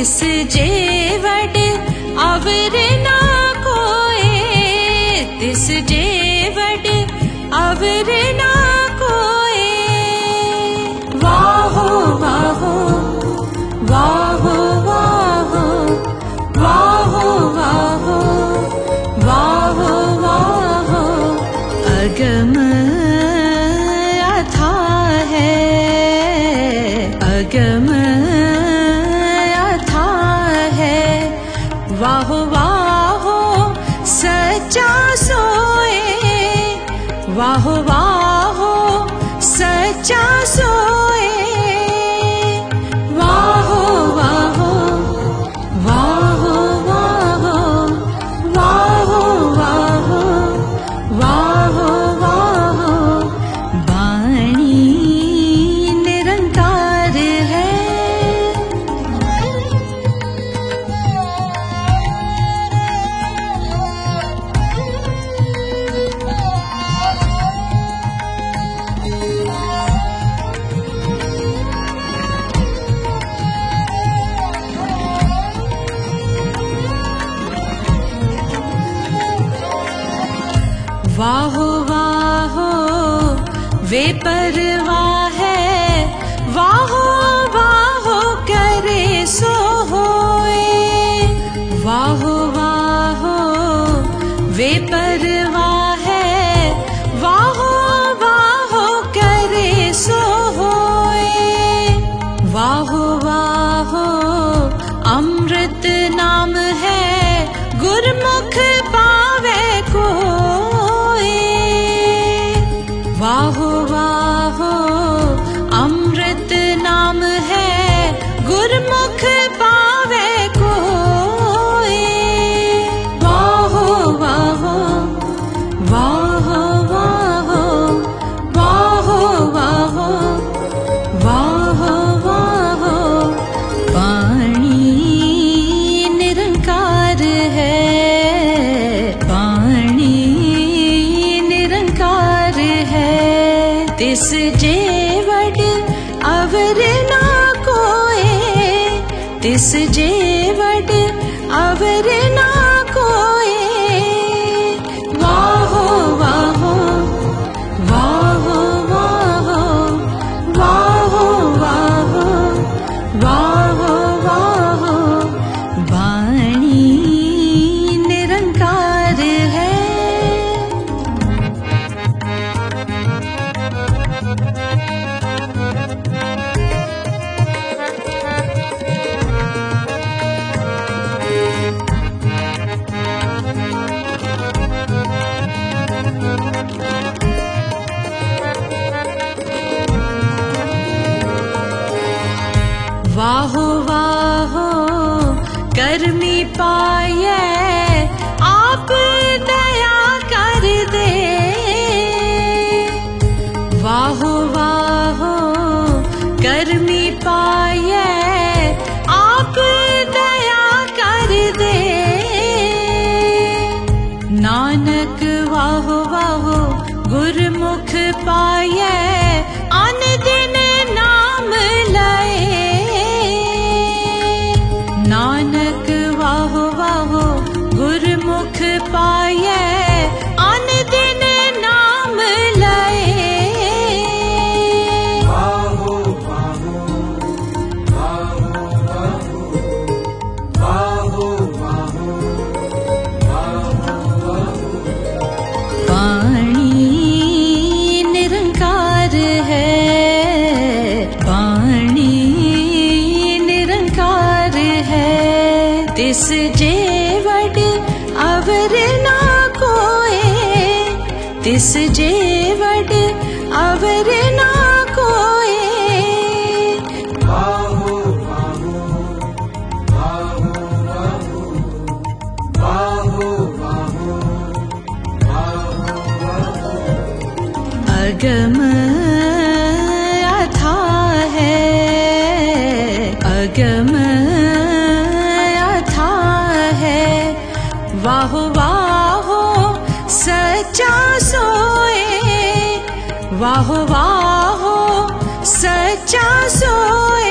तिस जेवड अवर ना कोए, तिस जेवड अवर ना कोए। वाहो वाहो वाहो वाहो वाहो वाहो वाहो वाहो। अगम अथाह है, अगम अथाह है। वाहो वाहो सच्चा सोए, वाहो वाहो सच्चा सोए। वाहो वाहो वाहो वाहो वाहो वाहो वाहो वाहो। वाणी निरंकार है, वाहो वाहो वे परवाह है। वाहो वाहो करे सो होए, वाहो वाहो वे परवाह है। वाहो वाहो करे सो होए। वाहो वाहो अमृत नाम है, गुरमुख पावे कोई। वाहो वाहो अमृत नाम है, गुरमुख पावे कोई। वाहो वाहो वाहो वाहो वाहो वाहो वाहो वाहो। वाणी निरंकार है, वाणी निरंकार है। तिस जेवड अवर ना कोए, तिस जेवड अवर ना कोए। वाहो वाहो वाहो वाहो वाहो वाहो वाहो वाहो। वाणी निरंकार है, वाहो वाहो करमी पाए, आप दया कर दे। वाहो वाहो करमी पाए, आप दया कर दे। नानक वाहो वाहो गुरमुख पाए, अन दिन नाम लाए। नानक वाहो वाहो गुरमुख पाए, अन दिन नाम लाए। वाहो वाहो वाहो वाहो वाहो वाहो वाहो। वाणी निरंकार है, वाणी निरंकार है। तिस जेवड अवर ना कोए, तिस जेवड अवर ना कोए। वाहो वाहो वाहो वाहो वाहो वाहो वाहो। अगम अथाह है, अगम अथाह है। वाहो वाहो सच्चा सोए, वाहो वाहो सच्चा सोए।